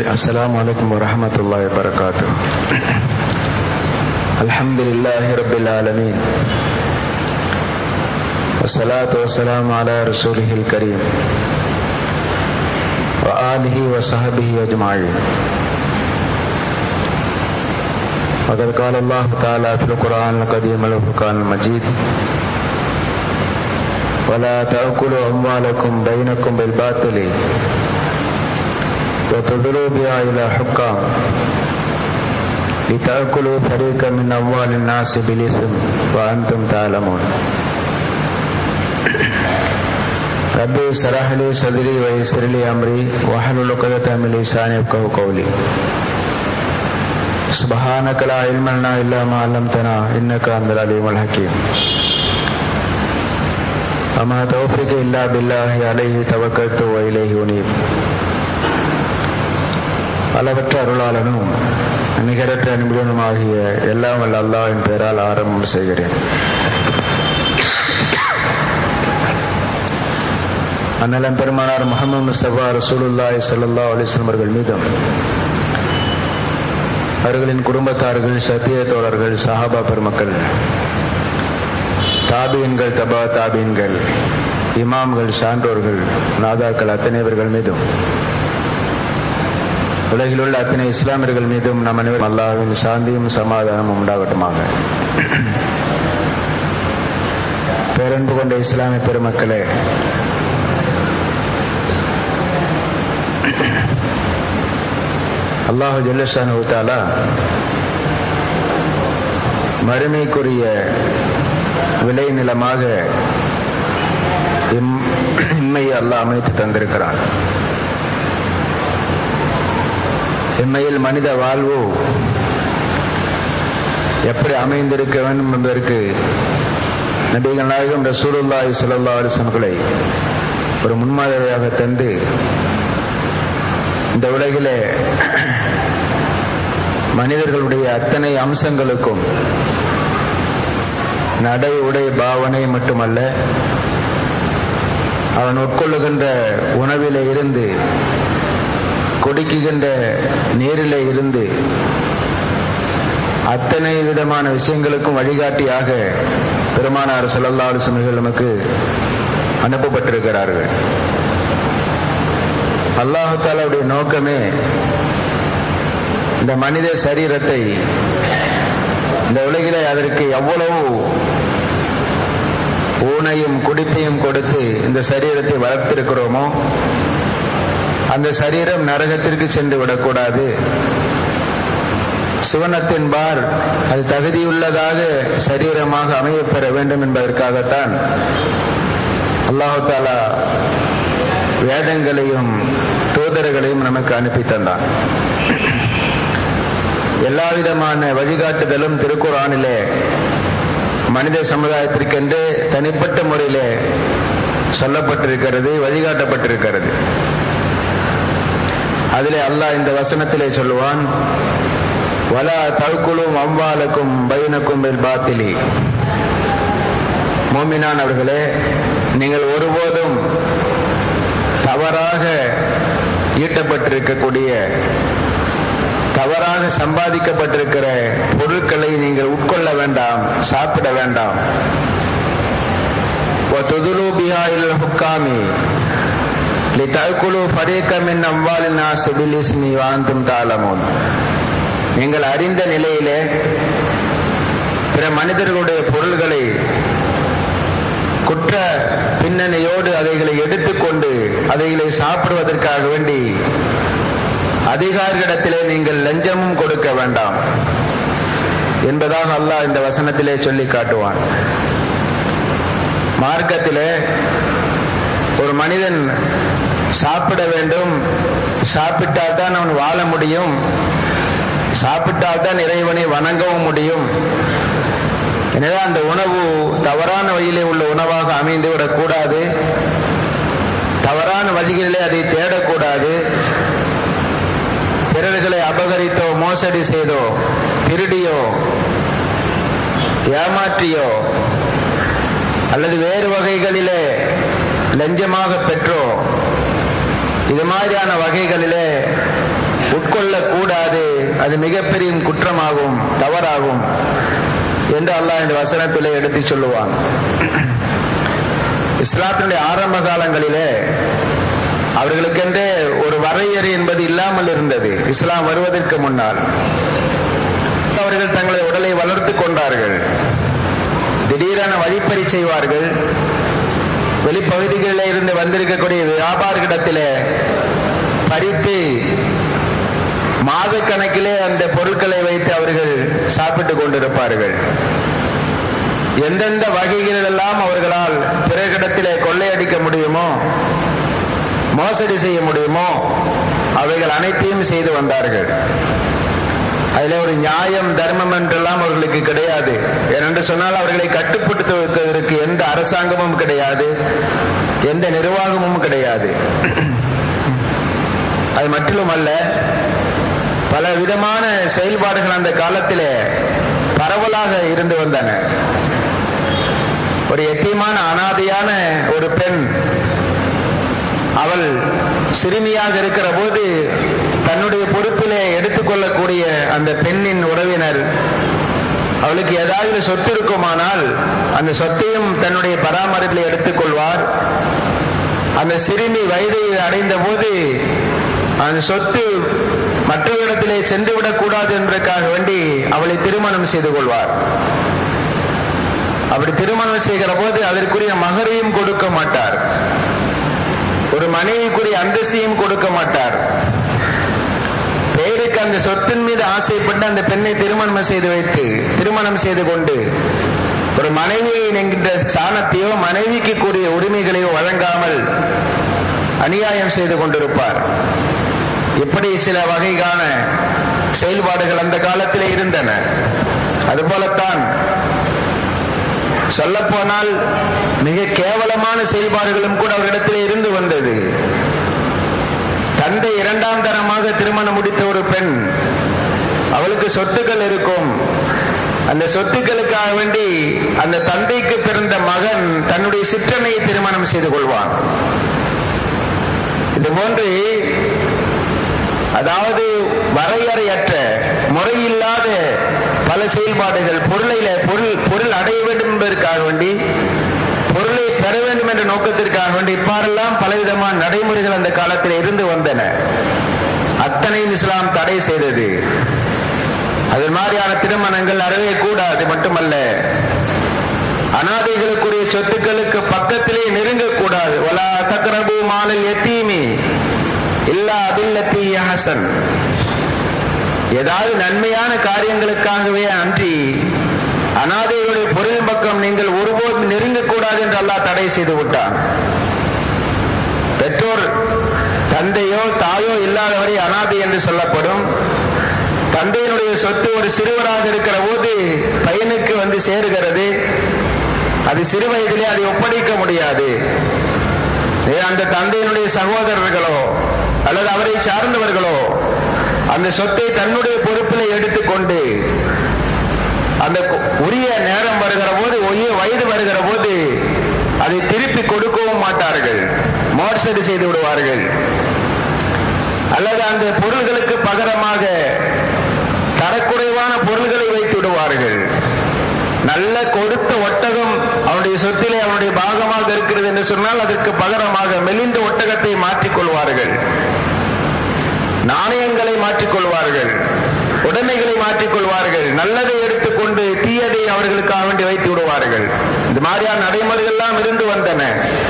السلام عليكم ورحمة الله وبركاته. الحمد لله رب العالمين والصلاة والسلام على رسوله الكريم وآله وصحبه أجمعين. وقد قال الله تعالى في القرآن القديم والفرقان المجيد: ولا تأكلوا أموالكم بينكم بالباطل وتدلوا بها إلى حكام لتأكلوا فريقا من أموال الناس بالإثم وأنتم تعلمون. رب اشرح لي صدري ويسر لي أمري واحلل عقدة من لساني يفقهوا قولي. سبحانك لا علم لنا إلا ما علمتنا إنك أنت العليم الحكيم. أما توفيقي إلا بالله عليه توكلت وإليه أنيب. அளவற்ற அருளாளனும் நிகரற்ற அன்புடனுமாகிய எல்லாம் வல்ல அல்லாஹ்வின் பெயரால் ஆரம்பம் செய்கிறேன். அண்ணலம் பெருமானார் முஹம்மது முஸ்தபா ரசூலுல்லாஹி ஸல்லல்லாஹு அலைஹி வஸல்லம் அவர்கள் மீதும் அவர்களின் குடும்பத்தார்கள், சத்திய தோழர்கள், சஹாபா பெருமக்கள், தாபீன்கள், தபா தாபீன்கள், இமாம்கள், சான்றோர்கள், நாதாக்கள் அத்தனைவர்கள் மீதும் உலகில் உள்ள அத்தனை இஸ்லாமியர்கள் மீதும் நம் அனைவரும் அல்லாஹ்வின் சாந்தியும் சமாதானமும் உண்டாகட்டுமாக. பேரன்பு கொண்ட இஸ்லாமிய பெருமக்களே, அல்லாஹ் ஜல்ல ஷானஹு தஆலா மறுமைக்குரிய விளை நிலமாக இம்மையை அல்லாஹ் அமைத்து தந்திருக்கிறான். இம்மையில் மனித வாழ்வு எப்படி அமைந்திருக்க வேண்டும் என்பதற்கு நபிகள் நாயகம் ரசூலுல்லாஹி ஸல்லல்லாஹு அலைஹி வஸல்லம் ஒரு முன்மாதிரியாக தந்து இந்த உலகிலே மனிதர்களுடைய அத்தனை அம்சங்களுக்கும் நடை, உடை, பாவனை மட்டுமல்ல, அவன் உட்கொள்ளுகின்ற உணவிலே இருந்து, குடிக்குகின்ற நீரிலே இருந்து, அத்தனை விதமான விஷயங்களுக்கும் வழிகாட்டியாக பெருமானார் ஸல்லல்லாஹு அலைஹி வஸல்லம் நமக்கு அனுப்பப்பட்டிருக்கிறார்கள். அல்லாஹ் தஆலாவுடைய நோக்கமே இந்த மனித சரீரத்தை இந்த உலகிலே அதற்கு எவ்வளவு ஊனையும் குடிப்பையும் கொடுத்து இந்த சரீரத்தை வளர்த்திருக்கிறோமோ அந்த சரீரம் நரகத்திற்கு சென்று விடக்கூடாது, சுவனத்தின்பார் அது தகுதியுள்ளதாக சரீரமாக அமையப்பெற வேண்டும் என்பதற்காகத்தான் அல்லாஹ் தஆலா வேதங்களையும் தூதர்களையும் நமக்கு அனுப்பி தந்தான். எல்லா விதமான வழிகாட்டுதலும் திருக்குர்ஆனிலே மனித சமுதாயத்திற்கென்று தனிப்பட்ட முறையிலே சொல்லப்பட்டிருக்கிறது, வழிகாட்டப்பட்டிருக்கிறது. அதிலே அல்லாஹ் இந்த வசனத்திலே சொல்லுவான்: வலா தஅக்குலு அம்வாலக்கும் பைனக்கும் பில் பாத்திலி. மூமினானவர்களே, நீங்கள் ஒருபோதும் தவறாக ஈட்டப்பட்டிருக்கக்கூடிய, தவறாக சம்பாதிக்கப்பட்டிருக்கிற பொருட்களை நீங்கள் உட்கொள்ள வேண்டாம், சாப்பிட வேண்டாம். வதுலு பிஹா இல் ஹுக்காமி லிதஅக்குலு ஃபரீகன் மின் அம்வாலின் நாஸ் பில் இஸ்மி வ அன்தும் தஅலமூன். நீங்கள் அறிந்த நிலையிலே பிற மனிதர்களுடைய பொருள்களை குற்ற பின்னணியோடு அதைகளை எடுத்துக்கொண்டு அதைகளை சாப்பிடுவதற்காக வேண்டி அதிகாரிகளிடத்திலே நீங்கள் லஞ்சமும் கொடுக்க வேண்டாம் என்பதாக அல்லாஹ் இந்த வசனத்திலே சொல்லி காட்டுவான். மார்க்கத்திலே ஒரு மனிதன் சாப்பிட வேண்டும், சாப்பிட்டால் தான் அவன் வாழ முடியும், சாப்பிட்டால் தான் இறைவனை வணங்கவும் முடியும். எனவே அந்த உணவு தவறான வழியிலே உள்ள உணவாக அமைந்துவிடக் கூடாது, தவறான வழிகளிலே அதை தேடக்கூடாது. பிறர்களை அபகரித்தோ, மோசடி செய்தோ, திருடியோ, ஏமாற்றியோ அல்லது வேறு வகைகளிலே லஞ்சமாக பெற்றோ இது மாதிரியான வகைகளிலே கூடாது, அது மிகப்பெரிய குற்றமாகும், தவறாகும் என்று அல்லாஹ் இந்த வசனத்திலே எடுத்து சொல்லுவான். இஸ்லாத்தினுடைய ஆரம்ப காலங்களிலே அவர்களுக்கென்றே ஒரு வரையறை என்பது இல்லாமல் இருந்தது. இஸ்லாம் வருவதற்கு முன்னால் அவர்கள் தங்களை உடலை வளர்த்து கொண்டார்கள். திடீரென வழிப்பறி செய்வார்கள். வெளிப்பகுதிகளில் இருந்து வந்திருக்கக்கூடிய வியாபாரிகளிடத்திலே பறித்து மாதக்கணக்கிலே அந்த பொருட்களை வைத்து அவர்கள் சாப்பிட்டுக் கொண்டிருப்பார்கள். எந்தெந்த வகைகளெல்லாம் அவர்களால் பிறகிடத்திலே கொள்ளையடிக்க முடியுமோ, மோசடி செய்ய முடியுமோ அவைகள் அனைத்தையும் செய்து வந்தார்கள். அதில் ஒரு நியாயம் தர்மம் என்றெல்லாம் அவர்களுக்கு கிடையாது. ஏனென்று சொன்னால் அவர்களை கட்டுப்படுத்துவதற்கு எந்த அரசாங்கமும் கிடையாது, எந்த நிர்வாகமும் கிடையாது. அது மட்டுமல்ல, பல விதமான செயல்பாடுகள் அந்த காலத்திலே பரவலாக இருந்து வந்தன. ஒரு எத்தியமான அனாதையான ஒரு பெண், அவள் சிறுமியாக இருக்கிற போது தன்னுடைய பொறுப்பிலே எடுத்துக்கொள்ளக்கூடிய அந்த பெண்ணின் உறவினர் அவளுக்கு ஏதாவது சொத்து இருக்குமானால் அந்த சொத்தையும் தன்னுடைய பராமரிப்பில் எடுத்துக்கொள்வார். அந்த சிறுமி வயதை அடைந்த போது அந்த சொத்து மற்றவரிடத்திலே சென்றுவிடக் கூடாது என்பதற்காக வேண்டி அவளை திருமணம் செய்து கொள்வார். அப்படி திருமணம் செய்கிற போது அதற்குரிய மகரையும் கொடுக்க மாட்டார், ஒரு மனைவிக்குரிய அந்தஸ்தையும் கொடுக்க மாட்டார். பேருக்கு அந்த சொத்தின் மீது ஆசைப்பட்டு அந்த பெண்ணை திருமணம் செய்து கொண்டு ஒரு மனைவி என்கின்ற ஸ்தானத்தையோ மனைவிக்கு கூடிய உரிமைகளையோ வழங்காமல் அநியாயம் செய்து கொண்டிருப்பார். இப்படி சில வகையான செயல்பாடுகள் அந்த காலத்திலே இருந்தன. அதுபோலத்தான் சொல்லப்போனால் மிக கேவலமான செயல்பாடுகளும் கூட அவரிடத்திலே இருந்து வந்தது. தந்தை இரண்டாம் தரமாக திருமணம் முடித்த ஒரு பெண், அவளுக்கு சொத்துக்கள் இருக்கும். அந்த சொத்துக்களுக்காக வேண்டி அந்த தந்தைக்கு பிறந்த மகன் தன்னுடைய சிற்றனையை திருமணம் செய்து கொள்வான். இது போன்று அதாவது வரையறையற்ற முறையில்லாத பல செயல்பாடுகள், பொருள் அடைய வேண்டும் என்பதற்காக வேண்டி, பொருளை பெற வேண்டும் என்ற நோக்கத்திற்காக வேண்டி இப்பாரெல்லாம் பலவிதமான நடைமுறைகள் அந்த காலத்தில் இருந்து வந்தன. அத்தனையும் இஸ்லாம் தடை செய்தது. அது மாதிரியான திருமணங்கள் அறவே கூடாது. மட்டுமல்ல, அனாதைகளுக்குரிய சொத்துக்களுக்கு பக்கத்திலே நெருங்கக்கூடாது. வலா தக்ரபு மாலல் யதீமி இல்லா பில்லத்தி ஹஸன். ஏதாவது நன்மையான காரியங்களுக்காகவே அன்றி அனாதைகளுடைய பொருள் பக்கம் நீங்கள் ஒருபோதும் நெருங்கக்கூடாது என்று அல்லாஹ் தடை செய்து விட்டான். பெற்றோர் தந்தையோ தாயோ இல்லாதவரை அனாதை என்று சொல்லப்படும். தந்தையினுடைய சொத்து ஒரு சிறுவராக இருக்கிற போது பையனுக்கு வந்து சேருகிறது. அது சிறு வயதிலே அதை ஒப்படைக்க முடியாது. அந்த தந்தையினுடைய சகோதரர்களோ அல்லது அவரை சார்ந்தவர்களோ அந்த சொத்தை தன்னுடைய பொறுப்பில் எடுத்துக்கொண்டு அந்த உரிய நேரம் வருகிற போது, உரிய வயது வருகிற போது அதை திருப்பி கொடுக்கவும் மாட்டார்கள், மோசடி செய்து விடுவார்கள். அல்லது அந்த பொருள்களுக்கு பகரமாக தரக்குறைவான பொருள்களை வைத்து விடுவார்கள். நல்ல கொடுத்த ஒட்டகம் அவனுடைய சொத்திலே அவனுடைய பாகமாக இருக்கிறது என்று சொன்னால் அதற்கு பகரமாக மெலிந்த ஒட்டகத்தை மாற்றிக்கொள்வார்கள், நாணயங்களை மாற்றிக்கொள்வார்கள், உடைமைகளை மாற்றிக்கொள்வார்கள். நல்லதை எடுத்துக்கொண்டு தீயதை அவர்களுக்காக வேண்டி வைத்து விடுவார்கள். இந்த மாதிரியான நடைமுறைகள் எல்லாம் இருந்து வந்தன.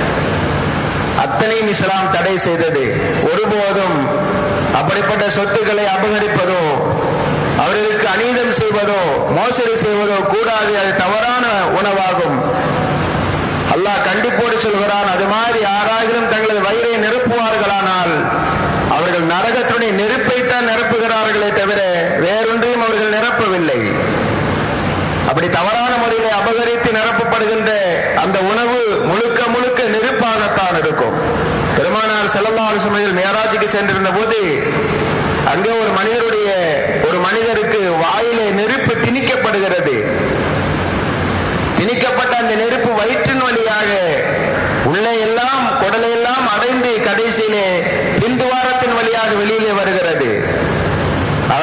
அத்தனையும் இஸ்லாம் தடை செய்தது. ஒருபோதும் அப்படிப்பட்ட சொத்துக்களை அபகரிப்பதோ, அவர்களுக்கு அநீதம் செய்வதோ, மோசடி செய்வதோ கூடாது. அது தவறான உணவாகும். அல்லாஹ் கண்டிப்போடு சொல்கிறான், அது மாதிரி யாராகிலும் தங்களது வயிறை நிரப்புவார்களானால் அவர்கள் நரகத்துடைய நெருப்பைத்தான் நிரப்புகிறார்களே தவிர வேறொன்றையும் அவர்கள் நிரப்பவில்லை. அப்படி தவறான முறையில் அபகரித்து நிரப்பப்படுகின்ற அந்த உணவு முழுக்க முழுக்க நெருப்பாகத்தான் இருக்கும். பெருமானார் ஸல்லல்லாஹு அலைஹி வஸல்லம் மேராஜுக்கு சென்றிருந்த போது அங்கே ஒரு மனிதருக்கு வாயிலே நெருப்பு திணிக்கப்படுகிறது. திணிக்கப்பட்ட அந்த நெருப்பு வயிற்றின் வழியாக உள்ளே எல்லாம் குடலையெல்லாம் அடைந்து கடைசியிலே பிந்துவாரத்தின் வழியாக வெளியிலே வருகிறது.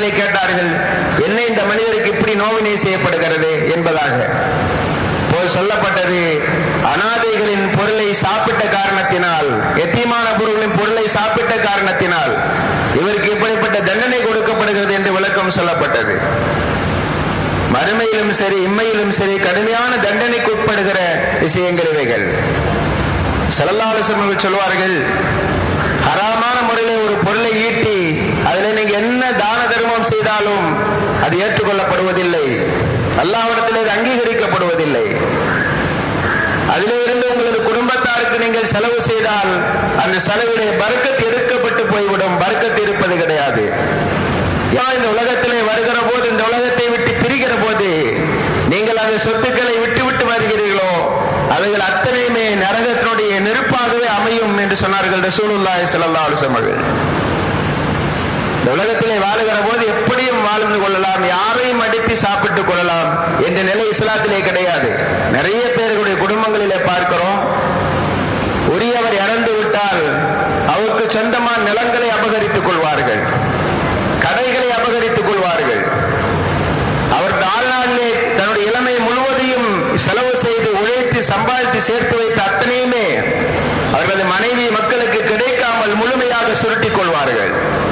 ரசூலிடத்திலே கேட்டார்கள், என்ன இந்த மனிதருக்கு இப்படி நோவினை செய்யப்படுகிறது என்பதாக. போல் சொல்லப்பட்டது, அனாதைகளின் பொருளை சாப்பிட்ட காரணத்தினால், எத்தீமான பொருளின் பொருளை சாப்பிட்ட காரணத்தினால் இவருக்கு இப்படிப்பட்ட தண்டனை கொடுக்கப்படுகிறது என்று விளக்கம் சொல்லப்பட்டது. மறுமையிலும் சரி இம்மையிலும் சரி கடுமையான தண்டனைக்கு உட்படுகிற விஷயங்கள் இவைகள். ஸல்லல்லாஹு அலைஹி வஸல்லம் சொல்வார்கள், ஹராமான முறையில் ஒரு பொருளை ஈட்டி அதில் நீங்க என்ன தான தர்மம் செய்தாலும் அது ஏற்றுக்கொள்ளப்படுவதில்லை, அல்லாஹ்விடத்தில் அது அங்கீகரிக்கப்படுவதில்லை. அதிலே இருந்து உங்களது குடும்பத்தாருக்கு நீங்கள் செலவு செய்தால் அந்த செலவிலே பரக்கத் எடுக்கப்பட்டு போய்விடும், பரக்கத் இருப்பது கிடையாது. இந்த உலகத்திலே வருகிற போது, இந்த உலகத்தை விட்டு பிரிகிற போது நீங்கள் அந்த சொத்துக்களை விட்டு வருகிறீர்களோ அவைகள் அத்தனையுமே நரகத்தினுடைய நெருப்பாகவே அமையும் என்று சொன்னார்கள் ரசூலுல்லாஹி ஸல்லல்லாஹு அலைஹி வஸல்லம். இந்த உலகத்திலே வாழுகிற போது எப்படியும் வாழ்ந்து கொள்ளலாம், யாரையும் அடித்து சாப்பிட்டுக் கொள்ளலாம் என்ற நிலை இஸ்லாத்திலே கிடையாது. நிறைய பேர்களுடைய குடும்பங்களிலே பார்க்கிறோம், உரியவர் இறந்து விட்டால் அவருக்கு சொந்தமான நிலங்களை அபகரித்துக் கொள்வார்கள், கடைகளை அபகரித்துக் கொள்வார்கள். அவர் வாழ்நாளிலே தன்னுடைய இளமை முழுவதையும் செலவு செய்து உழைத்து சம்பாதித்து சேர்த்து வைத்த அத்தனையுமே அவர்களது மனைவி மக்களுக்கு கிடைக்காமல் முழுமையாக சுருட்டிக் கொள்வார்கள்.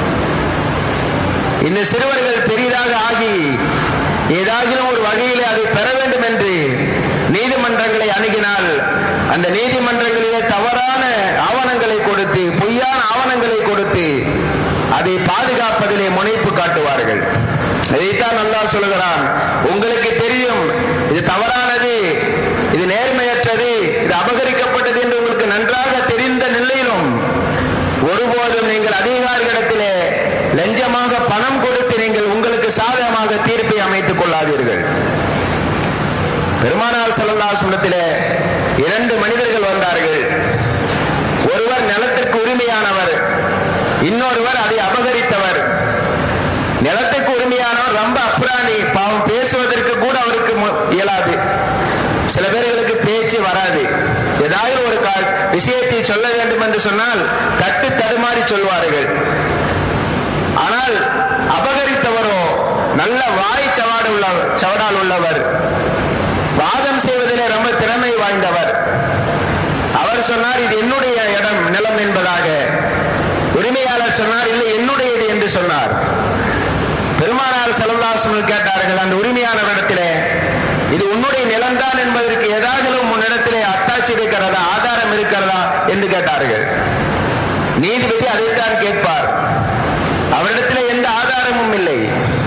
இந்த சிறுவர்கள் பெரிதாக ஆகி ஏதாகிலும் ஒரு வகையிலே அதை பெற வேண்டும் என்று நீதிமன்றங்களை அணுகினால் அந்த நீதிமன்றங்களிலே தவறான ஆவணங்களை கொடுத்து, பொய்யான ஆவணங்களை கொடுத்து அதை பாதுகாப்பதிலே முனைப்பு காட்டுவார்கள். இதைத்தான் அல்லாஹ் சொல்லுகிறான், உங்களுக்கு தெரியும் இது தவறானது, இது நேர்மையற்றது, இது அபகரிக்கப்பட்டது என்று உங்களுக்கு நன்றாக தெரிந்த நிலையிலும் ஒருபோதும் நீங்கள் அதிகாரிகளிடத்திலே லஞ்சமாக பணம் கொடுத்து நீங்கள் உங்களுக்கு சாதகமாக தீர்ப்பை அமைத்துக் கொள்ளாதீர்கள். பெருமானார் ஸல்லல்லாஹு அலைஹி வஸல்லத்திலே 2 மனிதர்கள் வந்தார்கள். ஒருவர் நிலத்திற்கு உரிமையானவர், இன்னொருவர் அதை அபகரித்தவர். நிலத்துக்கு உரிமையானவர் ரொம்ப அப்ராணி, பாவம், பேசுவதற்கு கூட அவருக்கு இயலாது. சில பேர்களுக்கு பேச்சு வராது. ஏதாவது ஒரு விஷயத்தை சொல்ல வேண்டும் என்று சொன்னால் தட்டு தடுமாறி சொல்வார்கள். ஆனால் அபகரித்தவரோ நல்ல வாய் சவடால் உள்ளவர், வாதம் செய்வதிலே ரொம்ப திறமை வாய்ந்தவர். அவர் சொன்னார், இது என்னுடைய இடம், நிலம் என்பதாக. உரிமையாளர் சொன்னார், இல்லை என்னுடையது என்று சொன்னார். பெருமானார் ஸல்லல்லாஹு அலைஹி வஸல்லம் கேட்டார்கள், அந்த உரிமையாளரிடத்திலே இது உன்னுடைய நிலம்தான் என்பதற்கு ஏதாவது உன்னிடத்திலே அத்தாட்சி இருக்கிறதா, ஆதாரம் இருக்கிறதா என்று கேட்டார்கள். நீதிபதி அதைத்தான் கேட்பார். அவரிடத்திலே எந்த ஆதாரமும் இல்லை.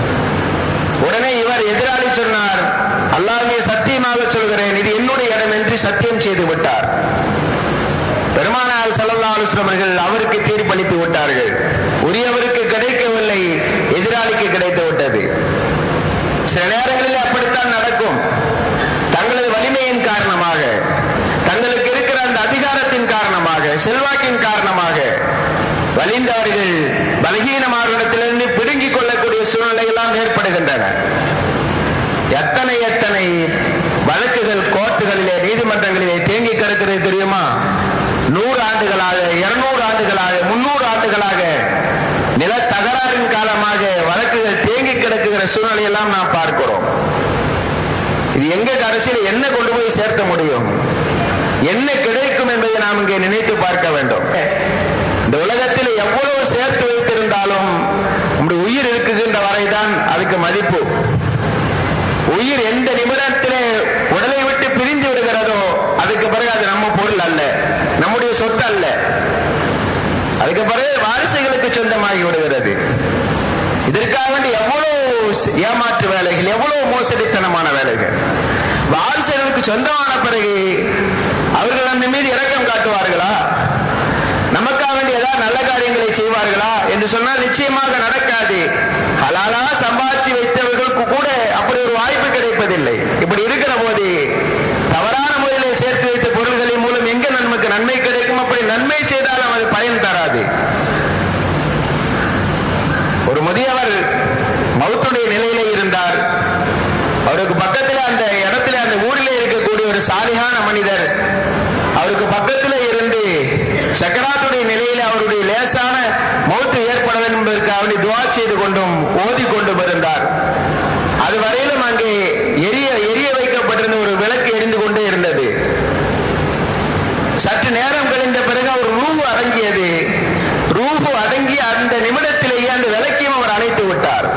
உடனே இவர் எதிராளி சொன்னார், அல்லாஹ்வே சத்தியமாக சொல்கிறேன் இது என்னுடைய இடம் என்று சத்தியம் செய்து விட்டார். பெருமானார் ஸல்லல்லாஹு அலைஹி வஸல்லம் அவர்கள் அவருக்கு தீர்ப்பளித்து விட்டார்கள். உரியவருக்கு கிடைக்கவில்லை, எதிராளிக்கு கிடைத்து விட்டது. சில நேரங்களில் அப்படித்தான் நடக்கும். தங்களது வலிமையின் காரணமாக, தங்களுக்கு இருக்கிற அந்த அதிகாரத்தின் காரணமாக, செல்வாக்கின் காரணமாக வலிந்தவர்கள் பலகீனமானவரிடத்திலிருந்து பிடுங்கிக் கொள்ளக்கூடிய சூழ்நிலை எல்லாம் ஏற்படுகின்றன. எத்தனை எத்தனை வழக்குகள் கோர்ட்டுகளிலே, நீதிமன்றங்களிலே தேங்கி கிடக்கிறது தெரியுமா? 100 ஆண்டுகளாக, 200 ஆண்டுகளாக, 300 ஆண்டுகளாக நில தகராறின் காலமாக வழக்குகள் தேங்கி கிடக்குகிற சூழ்நிலையெல்லாம் நாம் பார்க்கிறோம். இது எங்க கடைசியில் என்ன கொண்டு போய் சேர்க்க முடியும், என்ன கிடைக்கும் என்பதை நாம் இங்கே நினைத்து பார்க்க வேண்டும். இந்த உலகத்தில் எவ்வளவு சேர்த்து வைத்திருந்தாலும் நம்முடைய உயிர் இருக்குகின்ற வரைதான் அதுக்கு மதிப்பு. உயிர் எந்த நிமிடத்திலே உடலை விட்டு பிரிந்து விடுகிறதோ அதுக்கு பிறகு அது நம்ம பொருள் அல்ல, நம்முடைய சொத்து அல்ல. அதுக்கு பிறகு வாரிசுகளுக்கு சொந்தமாகி விடுகிறது. இதற்காக வேண்டி எவ்வளவு ஏமாற்று வேலைகள், எவ்வளவு மோசடித்தனமான வேலைகள். வாரிசுகளுக்கு சொந்தமான பிறகு அவர்கள் நம்ம மீது இரக்கம் காட்டுவார்களா? நமக்காக வேண்டி ஏதாவது நல்ல காரியங்களை செய்வார்களா என்று சொன்னால் நிச்சயமாக நடக்காது. ஹலாலா சம்பாதிச்சு வைத்தவர்களுக்கு கூட அப்படி ஒரு வாய்ப்பு கிடைப்பதில்லை. இப்படி இருக்கிற போது தவறான முறையிலே சேர்த்து வைத்த பொருள்களின் மூலம் எங்க நமக்கு நன்மை கிடைக்கும்? அப்படி நன்மை செய்தாலும் அது பயன் தராது. ஒரு முதியவர் மவுத்துடைய நிலையிலே இருந்தார். அவருக்கு பக்கத்தில் அந்த இடத்துல, அந்த ஊரிலே இருக்கக்கூடிய ஒரு சாலிகான மனிதர் அவருக்கு பக்கத்தில் இருந்து சக்கராத்துடைய நிலையில அவருடைய லேசான மௌத்து ஏற்பட வேண்டும் என்பதற்கு அதற்காக வேண்டி துஆ செய்து கொண்டும் ஓதிக்கொண்டும் இருந்தார். அதுவரையிலும் அங்கே எரிய வைக்கப்பட்டிருந்த ஒரு விளக்கு எரிந்து கொண்டே இருந்தது. சற்று நேரம் கழிந்த பிறகு அவர் ரூஹு அடங்கியது. ரூஹு அடங்கிய அந்த நிமிடத்திலேயே அந்த விளக்கையும் அவர் அணைத்து விட்டார்.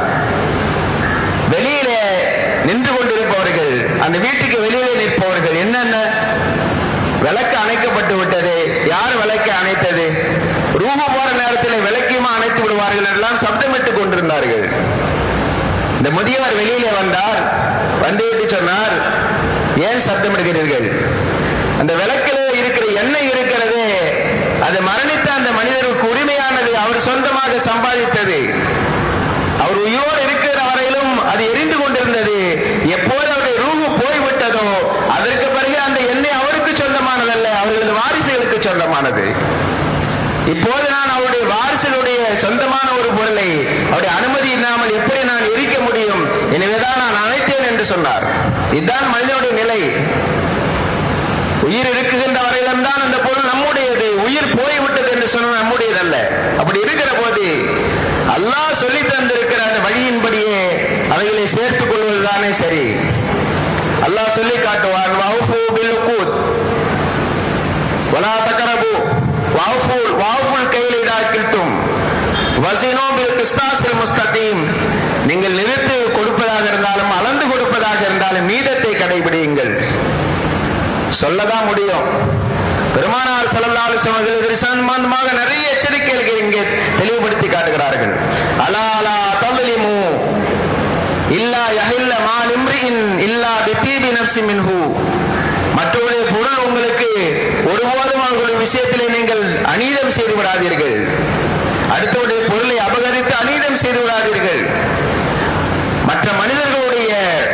வெளியிலே நின்று கொண்டிருப்பவர்கள், அந்த வீட்டுக்கு வெளியிலே நிற்பவர்கள், என்னென்ன விளக்கு அணைக்கப்பட்டு விட்டது, யார் விளக்கை அணைத்தது, ரூஹு போற நேரத்தில் விளக்கையுமா அணைத்து விடுவார்கள் எல்லாம் சப்தமிட்டுக் கொண்டிருந்தார்கள். இந்த முதியவர் வெளியிலே வந்தார். வந்துவிட்டு சொன்னார், ஏன் சப்தமிடுகிறீர்கள்? அந்த விளக்கிலே இருக்கிற எண்ணெய் இருக்கிறது, அது மரணித்த அந்த மனிதருக்கு உரிமையானது, அவர் சொந்தமாக சம்பாதித்தது. அவர் உயிரோடு இருக்கிற வரையிலும் அது எரிந்து கொண்டிருந்தது. எப்போது அவருடைய ரூஹு போய்விட்டதோ அதற்கு பிறகு அந்த எண்ணெய் அவருக்கு சொந்தமானதல்ல, அவர்களது வாரிசுகளுக்கு சொந்தமானது. இப்போது நான் அவருடைய வாரிசுகளுடைய சொந்தமான ஒரு பொருளை அவருடைய அனுமதி இல்லாமல் எப்படி நான் எரிக்க முடியும்? எனவேதான் நான் அழைத்தேன் என்று சொன்னார். இதுதான் மனிதனுடைய நிலை. உயிர் இருக்குகின்ற வரையிலும் தான் அந்த பொருள் நம்முடையது. உயிர் போய்விட்டது என்று சொன்னால் நம்முடையதல்ல. அப்படி இருக்கிற போது அல்லாஹ் சொல்லி தந்திருக்கிற அந்த வழியின்படியே அவைகளை சேர்த்துக் கொள்வதுதானே சரி. அல்லாஹ் சொல்லி காட்டுவான், வஅஃபு பில் உக்கூத் வலா தக்ரபு வஅஃபுல் கைல இதா கில்தும் வஸினு பில் கிஸ்தாஸில் முஸ்தகீம். நீங்கள் நிறுத்து கொடுப்பதாக இருந்தாலும் அளந்து கொடுப்பதாக இருந்தாலும் மீதத்தை கடைபிடியுங்கள். சொல்லதான் முடியும். பெருமானார் ஸல்லல்லாஹு அலைஹி வஸல்லம் அவர்கள் சம்பந்தமாக நிறைய எச்சரிக்கைகள் இங்கே தெளிவுபடுத்தி காட்டுகிறார்கள். அலா லா தظلمு இல்லா யஹில்ல மால் இம்ரிஇன் இல்லா பிதீபி நஃப்ஸி மின்ஹு. மற்றவருடைய பொருள் உங்களுக்கு ஒருபோதும் அவர்களுடைய விஷயத்திலே நீங்கள் அநீதம் செய்து விடாதீர்கள். அடுத்தவருடைய பொருளை அபகரித்து அநீதம் செய்து விடாதீர்கள். மற்ற மனிதர்களுடைய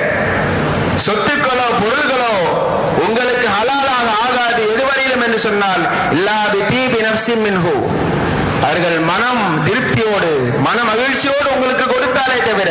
சொத்துக்களோ பொருள்களோ உங்களுக்கு ஹலாலாக ஆகாது எதுவரையிலும் என்று சொன்னால் இல்லா பிதீபி நஃப்ஸி மின்ஹு. அவர்கள் மனம் திருப்தியோடு மன மகிழ்ச்சியோடு உங்களுக்கு கொடுத்தாலே தவிர.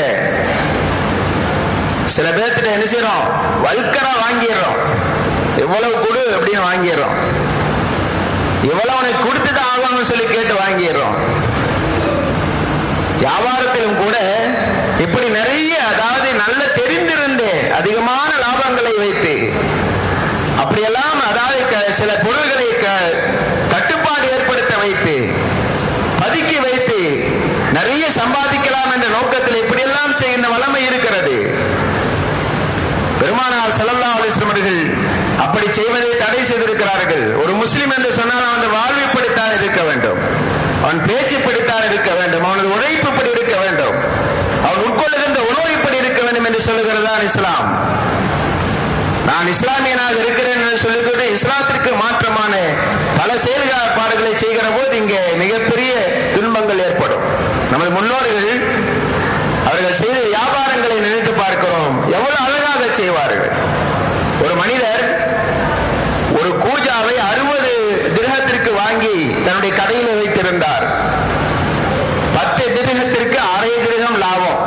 சில பேர்த்திட்ட என்ன செய்யறோம், வல்கரா வாங்கிடுறோம், எவ்வளவு கொடு அப்படின்னு வாங்கிடுறோம், எவ்வளவு உனக்கு கொடுத்துதான் ஆகணும்னு சொல்லி கேட்டு வாங்கிடுறோம். வியாபாரத்திலும் கூட இப்படி நிறைய, அதாவது நல்ல தெரிந்திருந்தே அதிகமான லாபங்களை வைத்து அப்படியெல்லாம், அதாவது சில பொருள்களை கட்டுப்பாடு ஏற்படுத்த வைத்து பதுக்கி வைத்து நிறைய சம்பாதிக்கலாம் என்ற நோக்கத்தில் இப்படியெல்லாம் செய்கின்ற வளமை இருக்கிறது. பெருமானார் ஸல்லல்லாஹு அலைஹி வஸல்லம் அவர்கள் அப்படி செய்வதை தடை செய்திருக்கிறார்கள். ஒரு முஸ்லிம் என்று சொன்னால் அவன் வாழ்வு படித்தான் இருக்க வேண்டும், அவன் பேச்சு படித்தான் இருக்க வேண்டும், அவனது உழைப்பு படி இருக்க வேண்டும், அவன் உட்கொள்ளுகின்ற உணவு இப்படி இருக்க வேண்டும் என்று சொல்லுகிறதான் இஸ்லாம். நான் இஸ்லாமியனாக இருக்கிறேன் என்று சொல்லிக்கொண்டு இஸ்லாத்திற்கு மாற்றமான பல செயல்பாடுகளை செய்கிற போது இங்கே மிகப்பெரிய துன்பங்கள் ஏற்படும். நமது முன்னோர்கள் அவர்கள் செய்த வியாபாரங்களை நினைத்து பார்க்கிறோம், எவ்வளவு அழகாக செய்வார்கள். ஒரு மனிதர் ஒரு கூஜாவை 60 திர்ஹத்திற்கு வாங்கி தன்னுடைய கடையில் வைத்திருந்தார். 10 திர்ஹத்திற்கு அரை திர்ஹம் லாபம்,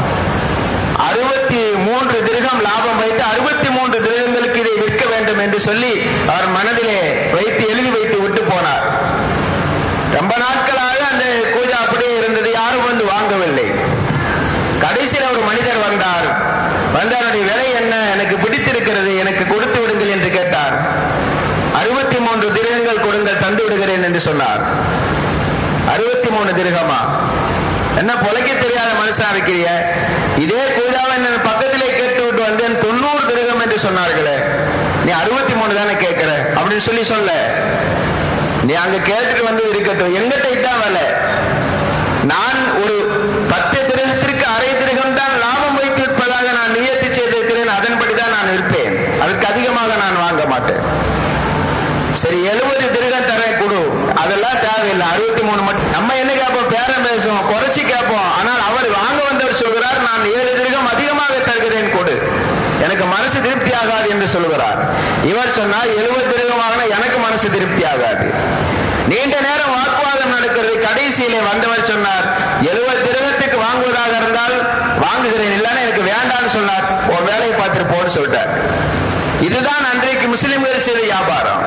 63 திர்ஹம் லாபம் வைத்து 63 திர்ஹங்களுக்கு இதை விற்க வேண்டும் என்று சொல்லி அவர் மனதிலே வைத்து எழுதி வைத்து விட்டு போனார். ரொம்ப நாட்களாக அந்த கூஜா அப்படியே இருந்தது, யாரும் வந்து வாங்கவில்லை. கடைசியில் ஒரு மனிதர் வந்தார். வந்தவருடைய விலை என்ன, எனக்கு பிடித்திருக்கிறது, எனக்கு கொடுத்து விடுங்கள் என்று கேட்டார். 63 திர்ஹங்கள் கொடுங்கள், தந்து விடுகிறேன் என்று சொன்னார். 63 திர்ஹமா? என்ன பொழைக்க தெரியாத மனுஷனா இருக்கிறீங்க? இதே கூஜாவை பக்கத்திலே கேட்டு விட்டு வந்தேன், 90 திர்ஹம் என்று சொன்னார்களே, நீ 63 தானே கேட்கிற அப்படின்னு சொல்ல. நீ அங்க கேட்டுட்டு வந்து இருக்கட்டும், எங்கிட்ட இதான் வேலை. நான் ஒரு 10 திர்ஹத்திற்கு அரை திர்ஹம் தான் லாபம் வைத்து விற்பதாக நான் நியத்தி செய்திருக்கிறேன், அதன்படிதான் நான் இருப்பேன், அதற்கு அதிகமாக நான் வாங்க மாட்டேன். சரி 70 திர்ஹம் தரேன் கொடு, அதெல்லாம் தேவையில்லை, 63 மட்டும். நம்ம என்ன கேட்போம், பேரம் பேசுவோம், குறைச்சி கேட்போம். ஆனால் அவர் வாங்க வந்தவர் சொல்கிறார், நான் 7 திர்ஹம் அதிகமாக தருகிறேன் கொடு, எனக்கு மனசு திருப்தி ஆகாது என்று சொல்கிறார். இவர் சொன்னார் 70 திர்ஹம் வாங்கினா எனக்கு மனசு திருப்தி ஆகாது. நீண்ட நேரம் வாக்குவாதம் நடக்கிறது. கடைசியிலே வந்தவர் சொன்னார், 70 திர்ஹத்துக்கு வாங்குவதாக இருந்தால் வாங்குகிறேன், இல்லைன்னா எனக்கு வேண்டாம்னு சொன்னார். உன் வேலையை பார்த்துட்டு போன்னு சொல்லிட்டார். இதுதான் அன்றைக்கு முஸ்லிம்கள் செய்த வியாபாரம்.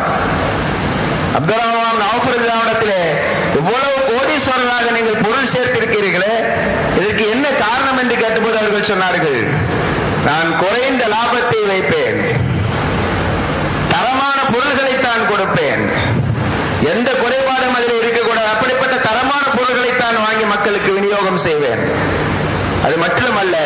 அப்துல் ரஹ்மான் அவுஃப் ரலியல்லாஹு இடத்திலே இவ்வளவு கோடீஸ்வரராக நீங்கள் பொருள் சேர்த்திருக்கிறீர்களே, அவர்கள் சொன்னார்கள், நான் குறைந்த லாபத்தை வைப்பேன், தரமான பொருள்களைத்தான் கொடுப்பேன், எந்த குறைபாடும் அதில் இருக்கக்கூடாது, அப்படிப்பட்ட தரமான பொருள்களைத்தான் வாங்கி மக்களுக்கு விநியோகம் செய்வேன். அது மட்டுமல்ல,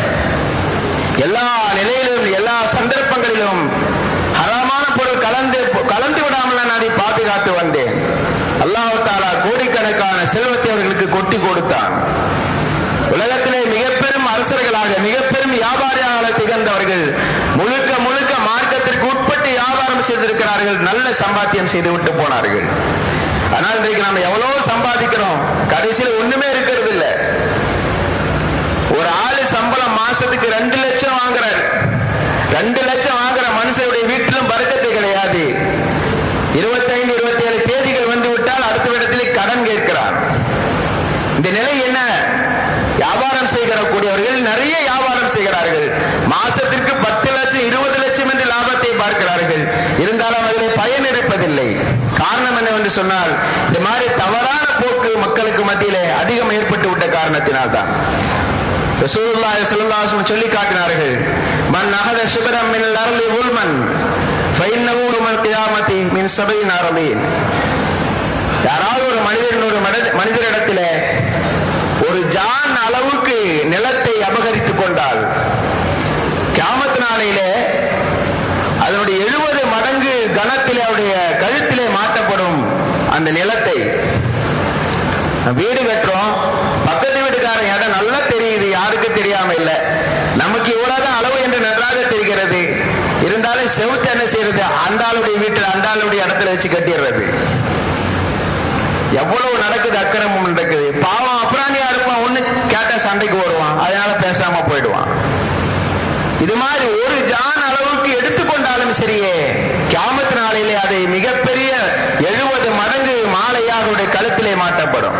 எல்லா நிலையிலும் எல்லா சந்தர்ப்பங்களிலும் ஹராமான பொருள் கலந்து விடாமல் நான் அதை பாதுகாத்து வந்தேன். அல்லாஹ் தஆலா கோடிக்கணக்கான செல்வத்தை அவர்களுக்கு கொட்டி கொடுத்தான். உலகத்திலே மிக பெரும் அரசர்களாக மிக பெரும் வியாபாரியாக திகழ்ந்தவர்கள் முழுக்க முழுக்க மார்க்கத்திற்கு உட்பட்டு வியாபாரம் செய்திருக்கிறார்கள், நல்ல சம்பாத்தியம் செய்து விட்டு போனார்கள். ஆனால் இன்றைக்கு நம்ம எவ்வளவு சம்பாதிக்கிறோம், கடைசியில் ஒண்ணுமே இருக்கிறது இல்லை. ஒரு ஆளு சம்பளம் மாசத்துக்கு 2 லட்சம் வாங்குறாரு. 2 லட்சம் வாங்குற மனுஷனுடைய வீட்டிலும் பரக்கத்து கிடையாது. 25, 27 தேதிகள் வந்து விட்டால் அடுத்த இடத்தில் கடன் கேட்கிறார். இந்த நிலை என்ன? வியாபாரம் செய்யக்கூடியவர்கள் நிறைய வியாபாரம் செய்கிறார்கள். மாசத்திற்கு 10 லட்சம் 20 லட்சம் என்று லாபத்தை பார்க்கிறார்கள். இருந்தாலும் அதிலே பயன் இருப்பதில்லை. காரணம் என்னவென்று சொன்னால், இந்த மாதிரி தவறான போக்கு மக்களுக்கு மத்தியிலே அதிகம் ஏற்பட்டு விட்ட காரணத்தினால்தான். ரசூலுல்லாஹி ஸல்லல்லாஹு அலைஹி வஸல்லம் சொல்லி காட்டினார்கள், மன் அஹத ஷிப்ரம் மினல் அர்லி உல்மன் ஃபைன்னஹு யௌமல் கியாமத்தி மின் 70 அரலீன். யாராவது ஒரு மனிதரிடத்திலே ஒரு ஜான் அளவுக்கு நிலத்தை அபகரித்துக் கொண்டால் கியாமத் நாளையிலே அதனுடைய 70 மடங்கு கனத்திலே அவருடைய கழுத்திலே மாட்டப்படும். அந்த நிலத்தை வீடு கட்டுறோம், பக்கத்து வீட்டுக்காரன் இடம் நல்லா தெரியுது, யாருக்கு தெரியாம இல்ல, நமக்கு இவ்வளவுதான் அளவு என்று நன்றாக தெரிகிறது. இருந்தாலும் செவுத்து என்ன செய்யறது, அந்த ஆளுடைய வீட்டில் அந்த ஆளுடைய இடத்துல வச்சு கட்டிடுறது. எவ்வளவு நடக்குது, அக்கிரமம் நடக்குது. பாவம் அப்புறாணியா இருப்பான், ஒண்ணு கேட்ட சண்டைக்கு வருவான், அதனால பேசாம போயிடுவான். இது மாதிரி ஒரு ஜான் அளவுக்கு எடுத்துக்கொண்டாலும் சரியே, கியாமத் நாளிலே அதை மிகப்பெரிய 70 மடங்கு மாலையாக கழுத்திலே மாட்டப்படும்.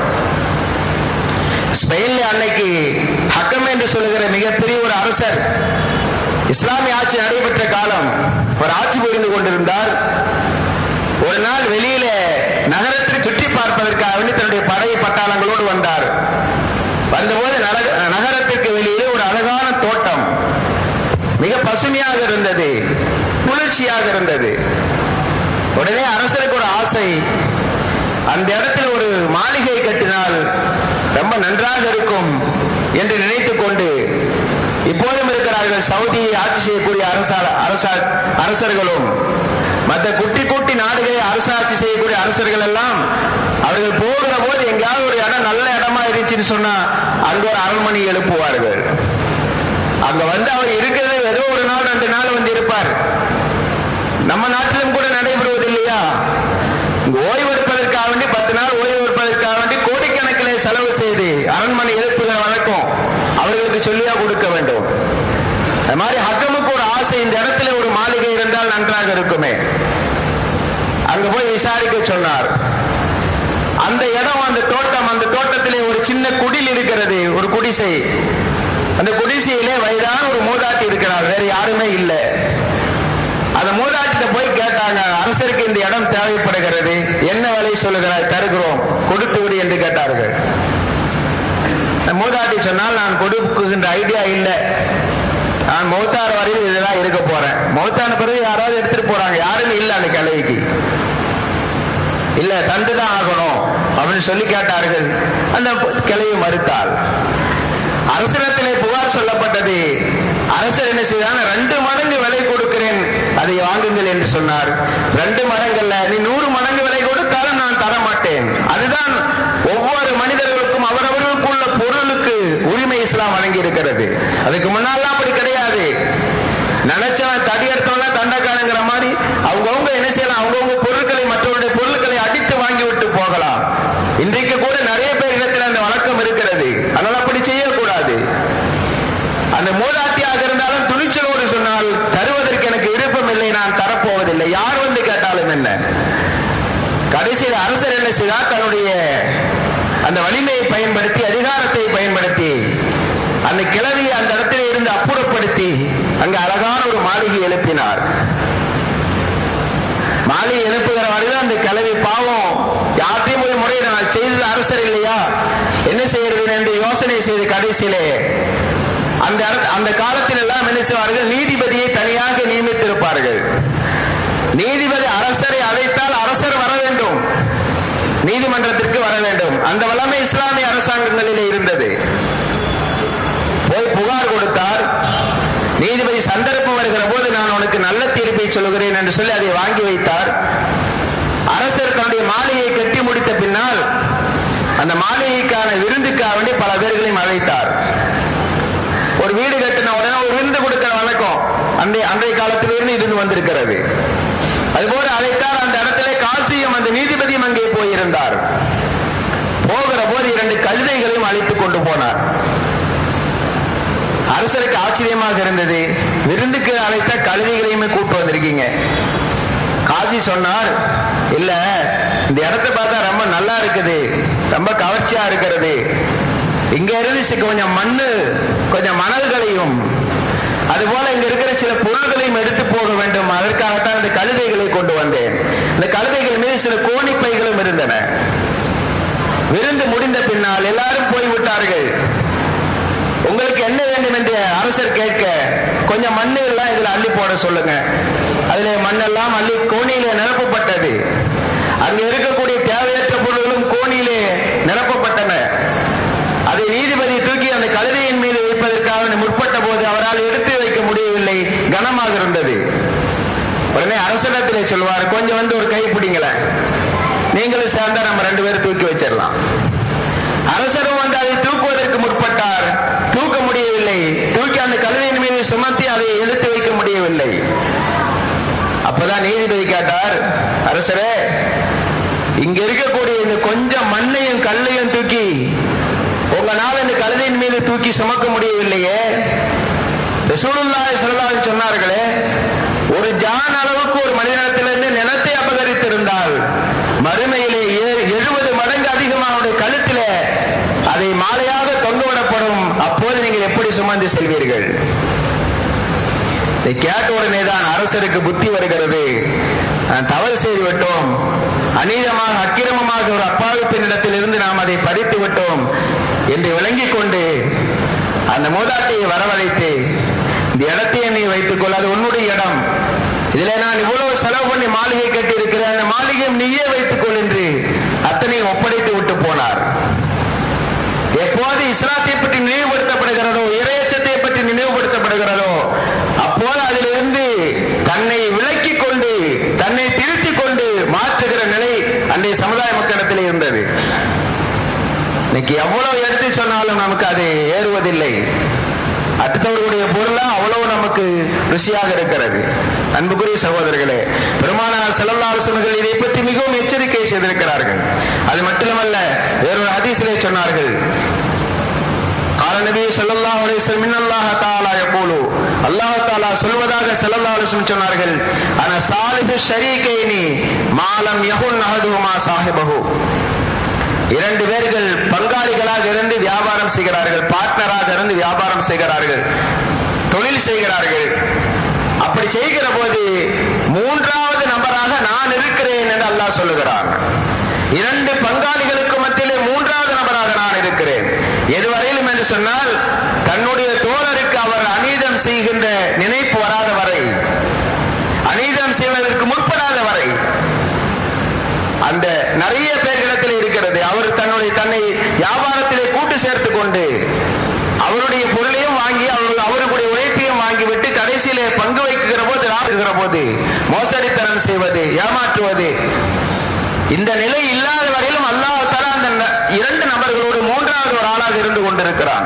ஸ்பெயின்ல அன்னைக்கு ஹக்கம் என்று சொல்லுகிற மிகப்பெரிய ஒரு அரசர், இஸ்லாமிய ஆட்சி நடைபெற்ற காலம், ஒரு ஆட்சி புரிந்து கொண்டிருந்தார். ஒரு நாள் வெளியில நகரத்தை சுற்றி பார்ப்பதற்காக தன்னுடைய படை பட்டாளங்களோடு வந்தார். வந்தபோது நகரத்திற்கு வெளியிலே ஒரு அழகான தோட்டம், மிக பசுமையாக இருந்தது, குளிர்ச்சியாக இருந்தது. உடனே அரசருக்கு ஒரு ஆசை, அந்த இடத்தில் ஒரு மாளிகை கட்டினால் ரொம்ப நன்றாக இருக்கும் என்று நினைத்துக் கொண்டு, இப்போதும் இருக்கிறார்கள் சவுதியை ஆட்சி செய்யக்கூடிய அரசர்களும் மற்ற குட்டி குட்டி நாடுகளை அரசாட்சி செய்யக்கூடிய அரசர்கள் எல்லாம் அவர்கள் போகிற போது எங்கேயாவது ஒரு இடம் நல்ல இடமா இருந்துச்சுன்னு சொன்னா அங்க ஒரு அரண்மனை எழுப்புவார்கள். அங்க வந்து அவர் இருக்கிறது ஏதோ ஒரு நாள் 2 நாள் வந்து இருப்பார். நம்ம நாட்டிலும் கூட நடைபெறுவது இல்லையா, ஓய்வு எடுப்பதற்காக வேண்டி 10 நாள் ஓய்வு எடுப்பதற்காக வேண்டி கோடிக்கணக்கிலே செலவு செய்து அரண்மனை எழுப்புகிற வழக்கம் அவர்களுக்கு சொல்லியா கொடுக்க வேண்டும். அது மாதிரி ஹக்கமுக்கு ஒரு ஆசை, இந்த இடத்துல ஒரு மாளிகை இருந்தால் நன்றாக இருக்குமே. அங்க போய் விசாரிக்க சொன்னார். அந்த இடம், அந்த தோட்டம், அந்த தோட்டத்திலே ஒரு சின்ன குடில் இருக்கிறது, ஒரு குடிசை. அந்த குடிசையிலே வயதான ஒரு மூதாட்டி இருக்கிறார், வேற யாருமே இல்லை. அந்த மூதாட்டிட்ட போய் கேட்டாங்க, அரசருக்கு இந்த இடம் தேவைப்படுகிறது, என்ன விலை சொல்லுகிறார், தருகிறோம், கொடுத்து விடு என்று கேட்டார்கள். மூதாட்டி சொன்னால், நான் கொடுக்குகின்ற ஐடியா இல்லை, நான் மௌத்தார் வரையில் இதெல்லாம் இருக்க போறேன், மௌத்தான பிறகு யாராவது எடுத்துட்டு போறாங்க, யாருமே இல்லை அந்த கிளைக்கு, இல்ல தந்துதான் ஆகணும் அப்படின்னு சொல்லி கேட்டார்கள். அந்த கிளையை மறுத்தாள். அரசரிடத்திலே புகார் சொல்லப்பட்டது. அரசர் என்ன செய்தார், 2 மடங்கு விலை கொடுக்கிறேன், அதை வாங்குங்கள் என்று சொன்னார். 2 மடங்கல்ல, நீ 100 மடங்கு விலை கொடுத்தாலும் நான் தர மாட்டேன். அதுதான் ஒவ்வொரு மனிதர்களுக்கும் அவரவர்களுக்குள்ள பொருளுக்கு உரிமை இஸ்லாம் வழங்கி இருக்கிறது. அதுக்கு முன்னாலாம் அப்படி கிடையாது. நினைச்சவன் தடி எடுத்தவன் தண்டக்காரங்கிற மாதிரி அவங்கவுங்க என்ன செய்யலாம், அவங்கவுங்க பொருட்களை மற்றவருடைய பொருட்களை அடித்து வாங்கி விட்டு போகலாம். இன்றைக்கு கூட நிறைய பேர் இடத்தில் அந்த வழக்கம் இருக்கிறது. அதனால அப்படி செய்யக்கூடாது. அந்த மூதாட்டியாக இருந்தாலும் துணிச்சலோடு சொன்னால், தருவதற்கு எனக்கு விருப்பம் இல்லை, நான் தரப்போவதில்லை, யார் வந்து கேட்டாலும் என்ன. கடைசியில் அரசர் என்ன செய்தார், தன்னுடைய அந்த வலிமையை பயன்படுத்தி, அதிகாரத்தை பயன்படுத்தி, அந்த கிழவியை அந்த இடத்திலே இருந்து அப்புறப்படுத்தி அங்கு அழகான ஒரு மாளிகை எழுப்பினார். மாளிகை எழுப்புகிற வரையில் அந்த கிழவி பாவம் யார்ட்டையும் போய் முறையிட, செய்தது அரசர் இல்லையா, என்ன செய்யறது என்று யோசனை செய்து கடைசியிலே அந்த காலத்தில் எல்லாம் என்ன செய்வார்கள், நீதிபதியை தனியாக நியமித்திருப்பார்கள். நீதிபதி அரசரை அழைத்தால் அரசர் வர வேண்டும், நீதிமன்றத்திற்கு வர வேண்டும். அந்த வல்லமை இஸ்லாமிய அரசாங்கங்களிலே இருந்தது. போய் புகார் கொடுத்தார். நீதிபதி சந்தர்ப்பம் வருகிற போது நான் உனக்கு நல்ல தீர்ப்பை சொல்கிறேன் என்று சொல்லி அதை வாங்கி வைத்தார். அரசர் தன்னுடைய மாளிகையை கட்டி முடித்த பின்னால் அந்த மாளிகைக்கான விருந்துக்காக வேண்டி பல பேர்களையும் அழைத்தார். ஒரு வீடு கட்டின உடனே ஒரு விருந்து கொடுக்கிற வழக்கம் அன்றைய காலத்திலிருந்து இருந்து வந்திருக்கிறது. அதுபோல அழைத்தார். அந்த இடத்திலே காசியும் அந்த நீதிபதியும் அங்கே போயிருந்தார். போகிற போது 2 கழுதைகளையும் அழைத்துக் கொண்டு போனார். அரசருக்கு ஆச்சரியமாக இருந்தது, விருந்துக்கு அழைத்த கழுதைகளையுமே கூட்டு வந்திருக்கீங்க. காசி சொன்னார், இல்ல இந்த இடத்தை பார்த்தா ரொம்ப நல்லா இருக்குது, ரொம்ப கவர்ச்சியா இருக்கிறது. இங்க இருந்து கொஞ்சம் மண்ணு கொஞ்சம் மணல்களையும் அதுபோல இங்க இருக்கிற சில பொருள்களையும் எடுத்து போக வேண்டும், அதற்காகத்தான் இந்த கழுதைகளை கொண்டு வந்தேன். இந்த கழுதைகள் மீது சில கோணிப்பைகளும் இருந்தன. விருந்து முடிந்த பின்னால் எல்லாரும் போய்விட்டார்கள். உங்களுக்கு என்ன வேண்டும் என்று அரசர் கேட்க, கொஞ்சம் மண்ணு எல்லாம் இதுல அள்ளி போட சொல்லுங்க. அதிலே மண்ணெல்லாம் அள்ளி கோணியிலே நிரப்பப்பட்டது. அங்க இருக்கக்கூடிய தேவையற்ற பொருள்களும் கோணியிலே நிரப்பப்பட்டன. அதை நீதிபதி தூக்கி அந்த கழுதையின் மீது வைப்பதற்காக முற்பட்ட போது அவரால் எடுத்து வைக்க முடியவில்லை, கனமாக இருந்தது. உடனே அரசனிடத்திலே சொல்வார், கொஞ்சம் வந்து ஒரு கை பிடிங்கள, நீங்களும் சேர்ந்தா நம்ம 2 பேரும் தூக்கி வச்சிடலாம். அரசரும் வந்து அதை தூக்குவதற்கு முற்பட்டார், தூக்க முடியவில்லை. தூக்கி அந்த கழுதையின் மீது சுமத்தி அதை எடுத்து வைக்க முடியவில்லை. அப்பதான் நீதிபதி கேட்டார், அரசரே, இங்க இருக்கக்கூடிய இந்த கொஞ்சம் மண்ணையும் கல்லையும் தூக்கி உங்களால் இந்த கழுதையின் மீது தூக்கி சுமக்க முடியவில்லையே. ரசூலுல்லாஹி ஸல்லல்லாஹு அலைஹி சொன்னார்களே, ஒரு ஜான் அளவுக்கு ஒரு மனிதனிடத்திலிருந்து நிலத்தை அபகரித்திருந்தால் மறுமையிலே 70 மடங்கு அதிகமாக அவருடைய கழுத்திலே அதை மாலையாக தொங்கவிடப்படும். அப்போது நீங்கள் எப்படி சுமந்து செல்வீர்கள்? இதை கேட்ட உடனே தான் அரசருக்கு புத்தி வருகிறது. தவறு செய்து விட்டோம், அநீதமாக அக்கிரமமாக ஒரு அப்பாவி பெண்ணிடத்தில் இருந்து நாம் அதை பறித்து விட்டோம் என்று விளங்கிக் கொண்டு அந்த மூதாட்டியை வரவழைத்து, இந்த இடத்தையே நீ வைத்துக் கொள், அது உன்னுடைய இடம், இதிலே நான் இவ்வளவு செலவு பண்ணி மாளிகை கட்டி இருக்கிறேன், அந்த மாளிகையும் நீயே வைத்துக் கொள் என்று அத்தனையும் ஒப்படைத்து விட்டு போனார். எப்போது இஸ்லாத்தை பற்றி நினைவுபடுத்தப்படுகிறதோ, இறையச்சத்தை பற்றி நினைவுபடுத்தப்படுகிறதோ, அப்போது அதிலிருந்து தன்னை விலக்கிக் கொண்டு தன்னை திருத்திக் கொண்டு மாற்றுகிற நிலை அன்றைய சமுதாய மக்களிடத்தில் இருந்தது. இன்னைக்கு எவ்வளவு எடுத்து சொன்னாலும் நமக்கு அது ஏறுவதில்லை. அடுத்தவர்களுடைய பொருளா அவ்வளவு நமக்கு ருசியாக இருக்கிறது. அன்புக்குரிய சகோதரர்களே, பெருமானார் ஸல்லல்லாஹு அலைஹி வஸல்லம் இதை பற்றி மிகவும் எச்சரிக்கை செய்திருக்கிறார்கள். அது மட்டுமல்ல, வேறொரு ஹதீஸிலே சொன்னார்கள், கால நபி ஸல்லல்லாஹு அலைஹி வஸல்லம் இன்னல்லாஹ தஆலா யகூலு, அல்லாஹ் தஆலா சொல்வதாக ஸல்லல்லாஹு அலைஹி வஸல்லம் சொன்னார்கள், அன சாலிஹு ஷரீகைனி மாலம் யகுன் அஹதுஹுமா சாஹிபஹு. 2 பேர்கள் பங்காளிகளாக இருந்து வியாபாரம் செய்கிறார்கள், பார்ட்னராக இருந்து வியாபாரம் செய்கிறார்கள், தொழில் செய்கிறார்கள். அப்படி செய்கிற போது 3வது நபராக நான் இருக்கிறேன் என்று அல்லாஹ் சொல்லுகிறார். 2 பங்காளிகளுக்கு மத்தியிலே 3வது நபராக நான் இருக்கிறேன். எதுவரையிலும் என்று சொன்னால், தன்னுடைய தோழருக்கு அவர் அநீதம் செய்கின்ற நினைப்பு வராத வரை, அநீதம் செய்வதற்கு முற்படாத வரை, அந்த நிறைய பேர்களிடத்தில் இருக்கிறது. அவர் தன்னை வியாபாரத்திலே கூட்டு சேர்த்துக் கொண்டு அவருடைய பொருளையும் வாங்கி அவருடைய உழைப்பையும் வாங்கிவிட்டு கடைசியிலே பங்கு வைக்கிற போது மோசடித்தனம் செய்வது, ஏமாற்றுவது, இந்த நிலை இல்லாத வரையிலும் அல்லாஹ் தஆலா அந்த 2 நபர்களோடு 3வது ஒரு ஆளாக இருந்து கொண்டிருக்கிறான்.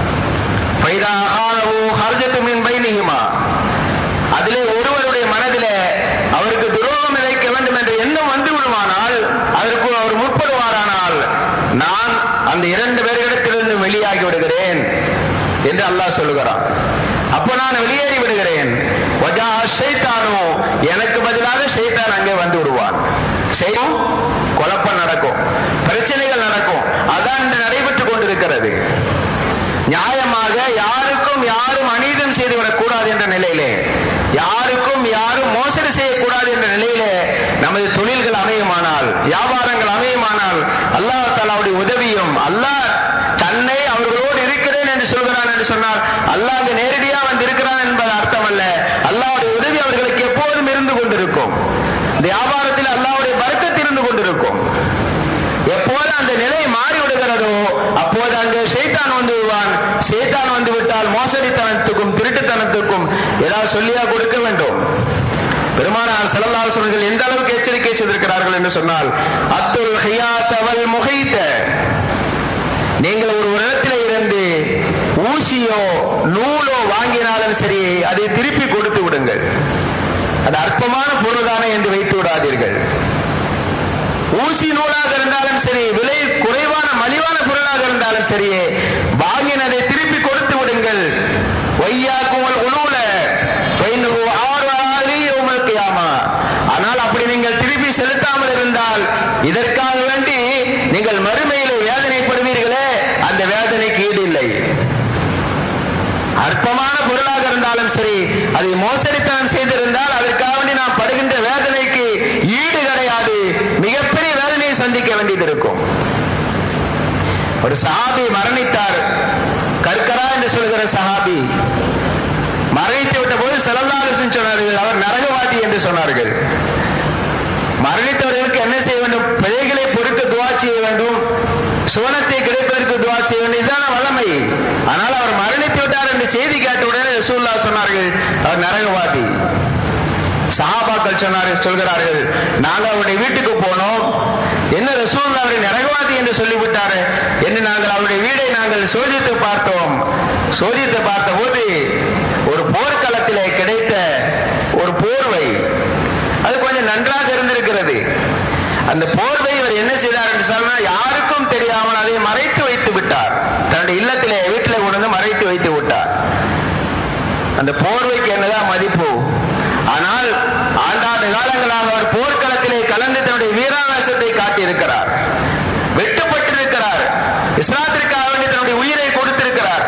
அதிலே ஒருவருடைய மனதிலே அவருக்கு துரோகம் இழைக்க வேண்டும் என்ற எண்ணம் வந்து விடுமானால், அதற்கு அவர் முற்படுவாரானால், நான் அந்த 2 பேர்களிடத்திலிருந்து வெளியாகி விடுகிறேன் என்று அல்லாஹ் சொல்லுகிறான். அப்போ நான் வெளியேறி விடுகிறேன். எனக்கு பதிலாக ஷைத்தான் அங்கே வந்து விடுவான். செய்யும் குழப்பம் நடக்கும், பிரச்சனைகள் நடக்கும். அதான் நடைபெற்றுக் கொண்டிருக்கிறது. நியாயமாக யாருக்கும் யாரும் அநீதம் செய்துவிடக் கூடாது என்ற நிலையிலே, யாருக்கும் யாரும் மோசடி செய்யக்கூடாது என்ற நிலையிலே நமது தொழில்கள் அமையுமானால், வியாபாரங்கள் அமையுமானால், அல்லாஹ் தஆலாவுடைய உதவியும், அல்லாஹ் தன்னை அவர்களோடு இருக்கிறேன் என்று சொல்கிறான் என்று என்று சொன்னால் அல்லாஹ் அங்கு நேரடியா வந்து இருக்கிறான் என்பது அர்த்தம் அல்ல. அல்லாஹ்வுடைய உதவி அவர்களுக்கு எப்போதும் இருந்து கொண்டிருக்கும். வியாபாரத்தில் அல்லாஹ்வுடைய பரக்கத் இருந்து கொண்டிருக்கும். எப்போது அந்த நிலை மாறிவிடுகிறதோ அப்போது அங்கு ஷைத்தான் வந்து விடுவான். ஷைத்தான் வந்து விட்டால் மோசடித்தனத்துக்கும் திருட்டுத்தனத்துக்கும் ஏதாவது சொல்லியா கொடுக்க வேண்டும். பெருமானார் ஸல்லல்லாஹு அலைஹி வஸல்லம் எந்த அளவுக்கு எச்சரிக்கை செய்திருக்கிறார்கள் என்று சொன்னால், அத்துல் ஹியாத வல் முஹைத, நீங்கள் ஒரு இடத்திலே இருந்து ஊசியோ நூலோ வாங்கினாலும் சரி அதை திருப்பி கொடுத்து விடுங்கள். அது அற்பமான பொருள்தானே என்று வைத்து விடாதீர்கள். ஊசி நூலாக இருந்தாலும் சரி, விலை குறைவான மலிவான பொருளாக இருந்தாலும் சரி, வாங்கினதை திருப்பி கொடுத்து விடுங்கள். வையாக்குமல் உலூல ஃபைனஹு ஆராலி யௌமல் கியாமா. ஆனால் அப்படி நீங்கள் திருப்பி செலுத்தாமல் இருந்தால் இதற்காக வேண்டி நீங்கள் மறுமையிலே வேதனைப்படுவீர்களே, அந்த வேதனைக்கு ஈடு இல்லை. அற்பமான பொருளாக இருந்தாலும் சரி, அதை மோசடித்தனம் செய்திருந்தால் அதற்காக வேண்டி நாம் படுகின்ற வேதனைக்கு ஈடு கிடையாது. மிகப்பெரிய வேதனையை சந்திக்க வேண்டியது இருக்கும். ஒரு சஹாபி மரணித்தார். கர்கரா என்று சொல்கிற சஹாபி மரணித்து விட்ட போது ஸல்லல்லாஹு அலைஹி வஸல்லம் சொன்னார்கள், அவர் நரகவாதி என்று சொன்னார்கள். மரணித்தவர்களுக்கு என்ன செய்ய வேண்டும்? பிழைகளை பொறுத்து துஆ செய்ய வேண்டும், சுவனத்தை கிடைப்பதற்கு துஆ செய்ய வேண்டும். இதுதான் வளமை. ஆனால் அவர் மரணித்து விட்டார் என்று செய்தி கேட்டவுடனே ரசூலுல்லாஹ் சொன்னார்கள், அவர் நரகவாதி. சஹாபாக்கள் சொல்கிறார்கள், நாங்கள் அவருடைய வீட்டுக்கு போனோம். என்ன ரசூலுல்லாஹ் அவரை நரகவாதி என்று சொல்லிவிட்டார் என்று நாங்கள் அவருடைய வீடை நாங்கள் சோதித்து பார்த்தோம். சோதித்து பார்த்தபோது ஒரு போர்க்களத்திலே கிடைத்த ஒரு போர்வை, அது கொஞ்சம் நன்றாக இருந்திருக்கிறது. அந்த போர்வை இவர் என்ன செய்தார் என்று சொன்னால், யாருக்கும் தெரியாமல் அதை மறைத்து வைத்து விட்டார். தன்னுடைய இல்லத்திலே வீட்டிலே கொண்டு மறைத்து வைத்து விட்டார். அந்த போர்வைக்கு என்னதான் மதிப்பு? ஆனால் ஆண்டாண்டு காலங்களாக அவர் போர்க்களத்திலே கலந்து தன்னுடைய வீராவேசத்தை காட்டியிருக்கிறார். வெட்டப்பட்டிருக்கிறார். இஸ்லாத்திற்காக வேண்டி தன்னுடைய உயிரை கொடுத்திருக்கிறார்.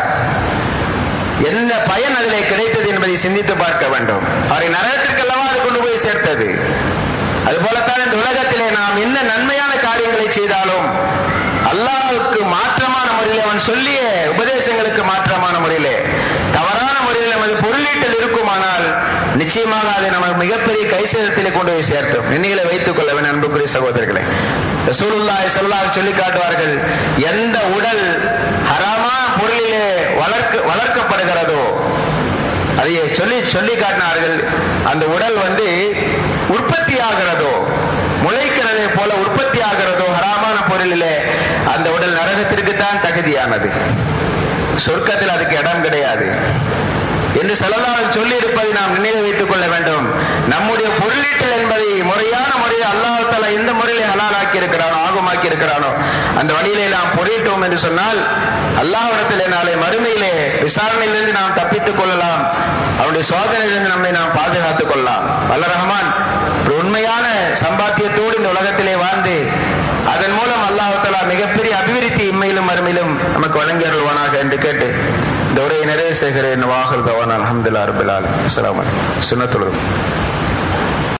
என்ன பயன் அதிலே கிடைத்தது என்பதை சிந்தித்து பார்க்க வேண்டும். அவரை நரகத்திற்கு அல்லவா அது கொண்டு போய் சேர்த்தது. அதுபோலத்தான் இந்த உலகத்திலே நாம் என்ன நன்மையான காரியங்களை செய்தாலும் அல்லாஹ்வுக்கு மாற்றமான முறையில் அவன் சொல்லிய உபதேசங்களுக்கு மாற்றமான முறையிலே தவறான முறையில் நமது பொருளீட்டல் இருக்குமானால் நிச்சயமாக அதை நம்ம மிகப்பெரிய கைசேதத்திலே கொண்டு போய் சேர்த்தோம். நினைவுகளை வைத்துக் கொள்ள வேண்டும் அன்புக்குரிய சகோதரர்களே. ரசூலுல்லாஹி ஸல்லல்லாஹு அலைஹி வஸல்லம் சொல்லி காட்டுவார்கள், எந்த உடல் ஹராமான பொருளிலே வளர்க்கப்படுகிறதோ அதை சொல்லி காட்டினார்கள். அந்த உடல் உற்பத்தி ஆகிறதோ, முளைக்கிறதை போல உற்பத்தி ஆகிறதோ ஹராமான பொருளிலே, அந்த உடல் நரகத்திற்கு தான் தகுதியானது. சொர்க்கத்தில் அதுக்கு இடம் கிடையாது என்று ஸல்லல்லாஹு சொல்லி இருப்பதை நாம் நினைவு வைத்துக் கொள்ள வேண்டும். நம்முடைய பொருளீட்டல் என்பதை முறையான முறையில் அல்லாஹ் தஆலா எந்த முறையிலே ஹலாலாக்கி இருக்கிறானோ, ஆகமாக்கி இருக்கிறானோ அந்த வழியிலே நாம் பொருளீட்டோம் என்று சொன்னால் அல்லாஹ்விடத்திலே நாளை மறுமையிலே விசாரணையிலிருந்து நாம் தப்பித்துக் கொள்ளலாம். அவருடைய சோதனையிலிருந்து நம்மை நாம் பாதுகாத்துக் கொள்ளலாம். வல்ல ரஹ்மான் ஒரு உண்மையான சம்பாத்தியத்தோடு இந்த உலகத்திலே வாழ்ந்து அதன் மூலம் அல்லாஹ் தஆலா மிகப்பெரிய அபிவிருத்தி இம்மையிலும் மறுமையிலும் நமக்கு வழங்கி அருள்வானாக என்று கேட்டு இந்த உரையை நிறைவு செய்கிறேன். வாஹிர் தவானா அல்ஹம்துலில்லாஹி ரப்பில் ஆலமீன். அஸ்ஸலாமு அலைக்கும். சுன்னத்துல்